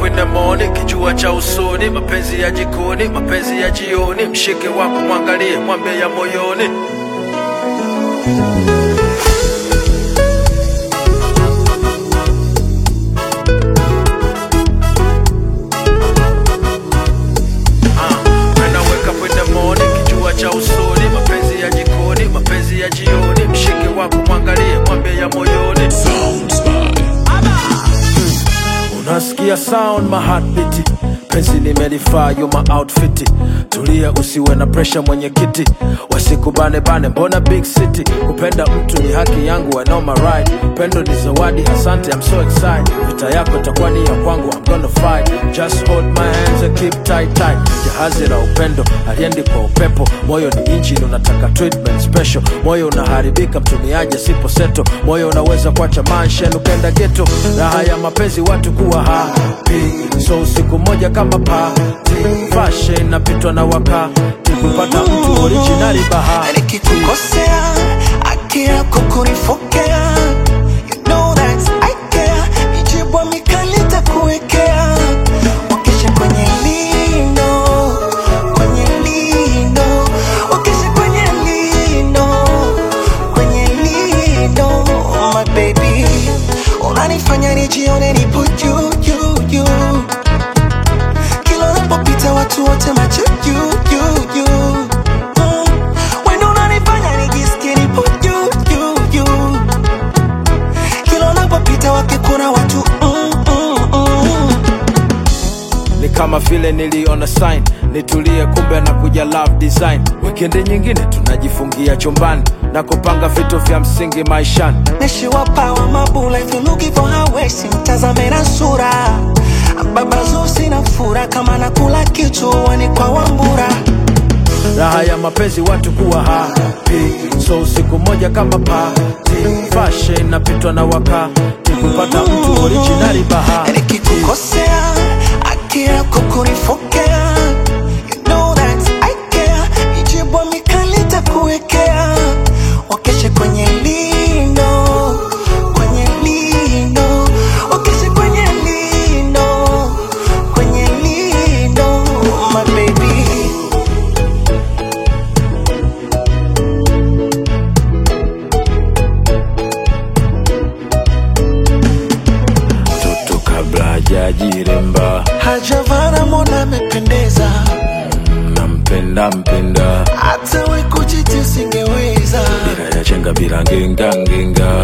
in the morning, kijua cha usoni, mapenzi ya jikoni, mapenzi ya jioni, mshike wako mwangalie, mwambie ya moyoni. When I wake up in the morning, kijua cha usoni, mapenzi ya jikoni, mapenzi ya jioni, mshike wako mwangalie, mwambie ya moyoni. Unasikia sound my heartbeat, penzi nimelifaa you my outfit. Tulia usiwe na pressure mwenye kiti, wasikubane bane mbona big city. Kupenda mtu ni haki yangu, I know my right. Pendo ni zawadi, asante, I'm so excited. Vita yako itakuwa ni ya kwangu, I'm gonna fight. Just hold my hands and keep tight tight. Jahazi la upendo haliendi kwa upepo, moyo ni engine unataka treatment special. Moyo unaharibika mtumiaje sipo seto, moyo unaweza kuacha mansion ukenda ghetto. Raha ya mapenzi watu kuwa happy, so usiku moja kama party. Fashion napitwa na wakati, kupata mtu originali bahati. Nikikukosea akia kukunifokea, you know that I care. Nijibu mikali takuwekea, wakesha kwenye lino, kwenye lino, wakesha kwenye lino, kwenye lino. My baby, unanifanya nijione nipo juu juu juu. Kila unapopita watu wote macho juu juu juu. Wendo unanifanya nijisikie nipo juu juu juu. Kila unapopita wakikuna watu Ni kama vile niliona sign, nitulie kumbe na kuja love design. Weekend nyingine tunajifungia chumbani na kupanga vitu vya msingi maishani. Neshiwa power mabula, if you looking for her waist, mtazame na sura. Baba zusi na fura, kama nakula kitu wani kwa wambura. Raha ya mapenzi watu kuwa happy, so usiku moja kama party. Fashion napitwa na wakati, kupata mtu originali bahati. Nikikukosea akia kukunifokea, you know that I care. Nijibu mikali takuwekea, wakeshe kwenye lino, kwenye lino, wakeshe kwenye lino, kwenye lino. My baby, Toto kabla hajajiremba, hajavana mona amependeza. Nampenda Hata we kujiti usingeweza. bila ya chenga bila ngenga ngenga.